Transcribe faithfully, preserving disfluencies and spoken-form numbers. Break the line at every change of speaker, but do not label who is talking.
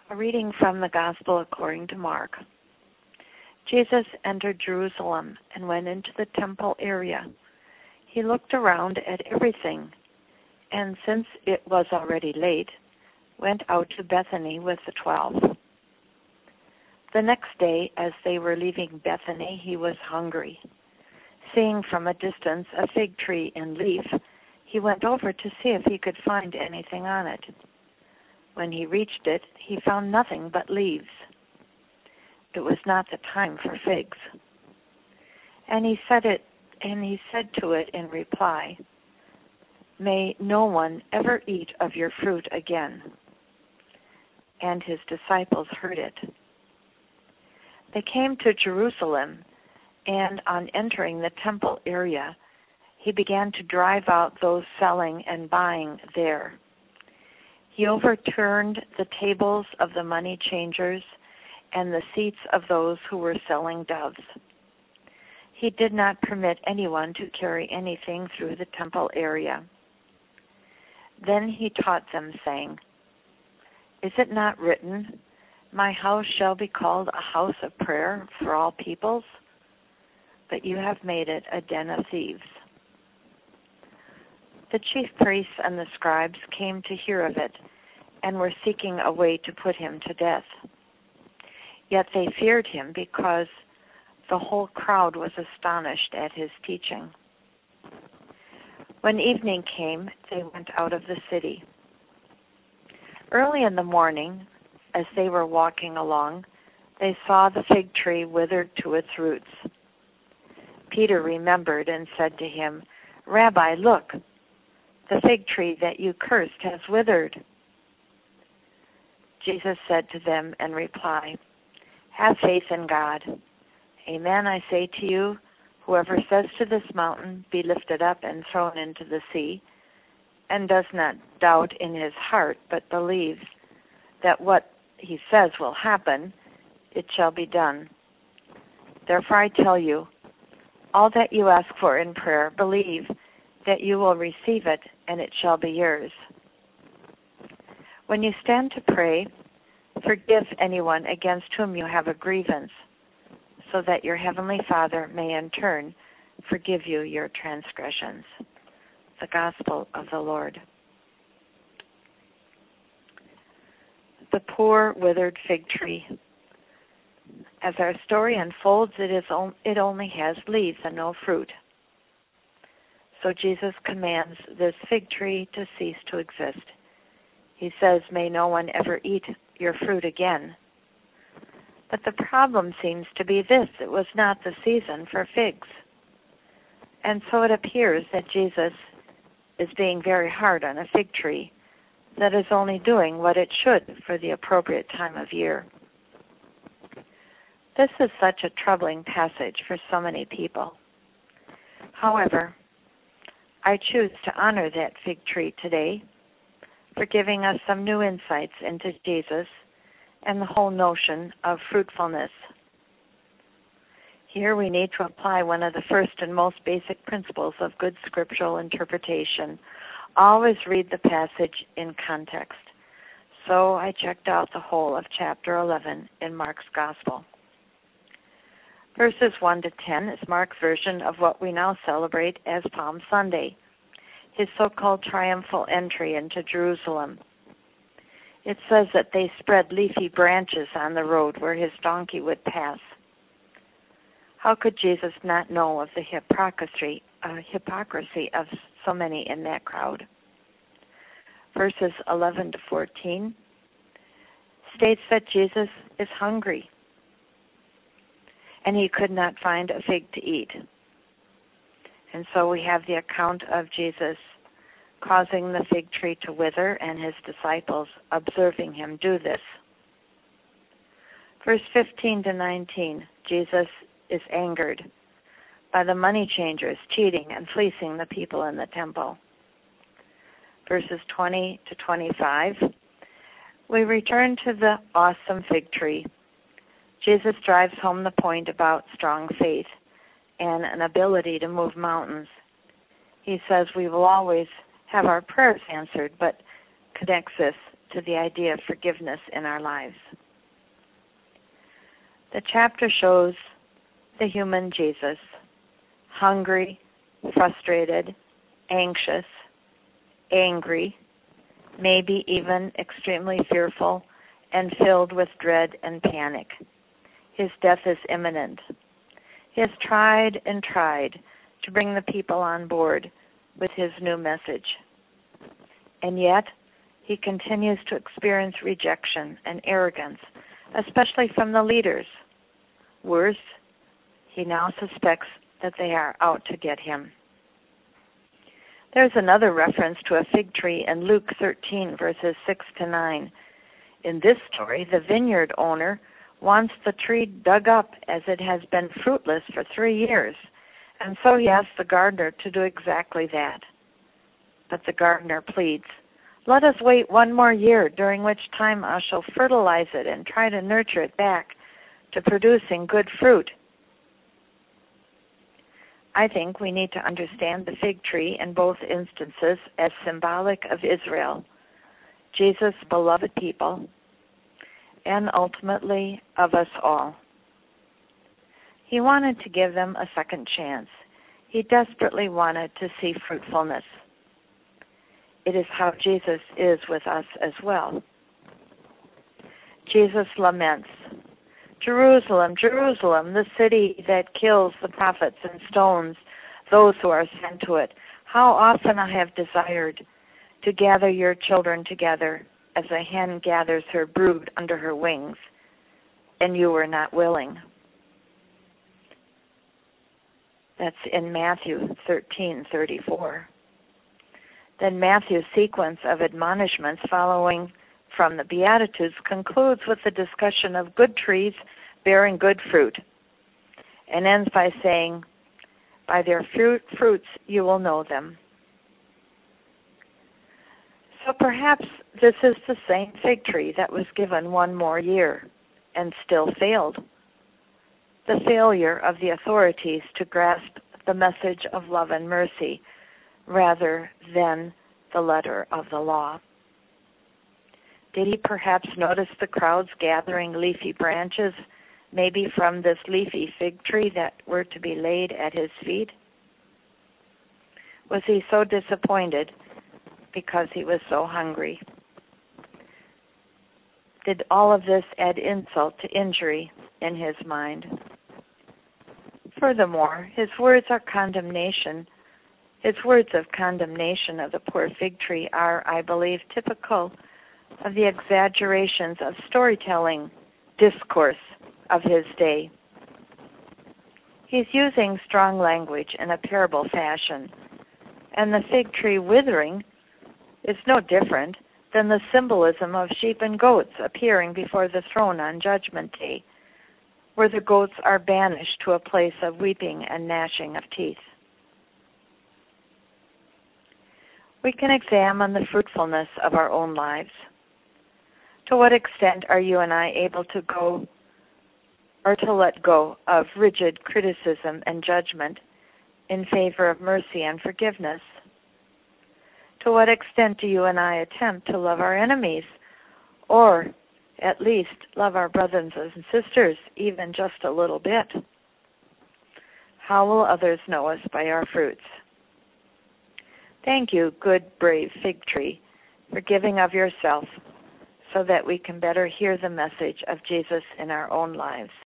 A reading from the Gospel according to Mark. Jesus entered Jerusalem and went into the temple area. He looked around at everything, and since it was already late, went out to Bethany with the twelve. The next day, as they were leaving Bethany, he was hungry. Seeing from a distance a fig tree in leaf, he went over to see if he could find anything on it. When he reached it, he found nothing but leaves. It was not the time for figs. And he said it, and he said to it in reply, "May no one ever eat of your fruit again." And his disciples heard it. They came to Jerusalem, and on entering the temple area, he began to drive out those selling and buying there. He overturned the tables of the money changers and the seats of those who were selling doves. He did not permit anyone to carry anything through the temple area. Then he taught them, saying, "Is it not written, 'My house shall be called a house of prayer for all peoples'? But you have made it a den of thieves." The chief priests and the scribes came to hear of it, and were seeking a way to put him to death. Yet they feared him because the whole crowd was astonished at his teaching. When evening came, they went out of the city. Early in the morning, as they were walking along, they saw the fig tree withered to its roots. Peter remembered and said to him, "Rabbi, look, the fig tree that you cursed has withered." Jesus said to them in reply, "Have faith in God. Amen, I say to you, whoever says to this mountain, 'Be lifted up and thrown into the sea,' and does not doubt in his heart, but believes that what he says will happen, it shall be done. Therefore I tell you, all that you ask for in prayer, believe that you will receive it, and it shall be yours. When you stand to pray, forgive anyone against whom you have a grievance, so that your heavenly Father may in turn forgive you your transgressions." The Gospel of the Lord. The poor withered fig tree. As our story unfolds, it is on, it only has leaves and no fruit. So Jesus commands this fig tree to cease to exist. He says, "May no one ever eat your fruit again." But the problem seems to be this: it was not the season for figs. And so it appears that Jesus is being very hard on a fig tree that is only doing what it should for the appropriate time of year. This is such a troubling passage for so many people. However, I choose to honor that fig tree today for giving us some new insights into Jesus and the whole notion of fruitfulness. Here we need to apply one of the first and most basic principles of good scriptural interpretation. Always read the passage in context. So I checked out the whole of chapter eleven in Mark's Gospel. Verses one to ten is Mark's version of what we now celebrate as Palm Sunday, his so-called triumphal entry into Jerusalem. It says that they spread leafy branches on the road where his donkey would pass. How could Jesus not know of the hypocrisy, uh, hypocrisy of so many in that crowd? Verses eleven to fourteen states that Jesus is hungry, and he could not find a fig to eat. And so we have the account of Jesus causing the fig tree to wither and his disciples observing him do this. Verse fifteen to nineteen, Jesus is angered by the money changers cheating and fleecing the people in the temple. Verses twenty to twenty-five, we return to the awesome fig tree. Jesus drives home the point about strong faith and an ability to move mountains. He says we will always have our prayers answered, but connects this to the idea of forgiveness in our lives. The chapter shows the human Jesus, hungry, frustrated, anxious, angry, maybe even extremely fearful, and filled with dread and panic. His death is imminent. He has tried and tried to bring the people on board with his new message. And yet, he continues to experience rejection and arrogance, especially from the leaders. Worse, he now suspects that they are out to get him. There's another reference to a fig tree in Luke thirteen, verses six to nine. In this story, the vineyard owner wants the tree dug up as it has been fruitless for three years, and so he asks the gardener to do exactly that. But the gardener pleads, "Let us wait one more year, during which time I shall fertilize it and try to nurture it back to producing good fruit." I think we need to understand the fig tree in both instances as symbolic of Israel, Jesus' beloved people, and ultimately of us all. He wanted to give them a second chance. He desperately wanted to see fruitfulness. It is how Jesus is with us as well. Jesus laments, "Jerusalem, Jerusalem, the city that kills the prophets and stones those who are sent to it. How often I have desired to gather your children together as a hen gathers her brood under her wings, and you were not willing." That's in Matthew thirteen thirty-four. Then Matthew's sequence of admonishments following from the Beatitudes concludes with the discussion of good trees bearing good fruit, and ends by saying, "By their fruit, fruits you will know them." So perhaps this is the same fig tree that was given one more year and still failed. The failure of the authorities to grasp the message of love and mercy rather than the letter of the law. Did he perhaps notice the crowds gathering leafy branches, maybe from this leafy fig tree that were to be laid at his feet? Was he so disappointed because he was so hungry? Did all of this add insult to injury in his mind? Furthermore, his words are condemnation. His words of condemnation of the poor fig tree are, I believe, typical of the exaggerations of storytelling discourse of his day. He's using strong language in a parable fashion, and the fig tree withering is no different than the symbolism of sheep and goats appearing before the throne on Judgment Day, where the goats are banished to a place of weeping and gnashing of teeth. We can examine the fruitfulness of our own lives. To what extent are you and I able to go or to let go of rigid criticism and judgment in favor of mercy and forgiveness? To what extent do you and I attempt to love our enemies, or at least love our brothers and sisters even just a little bit? How will others know us by our fruits? Thank you, good, brave fig tree, for giving of yourself so that we can better hear the message of Jesus in our own lives.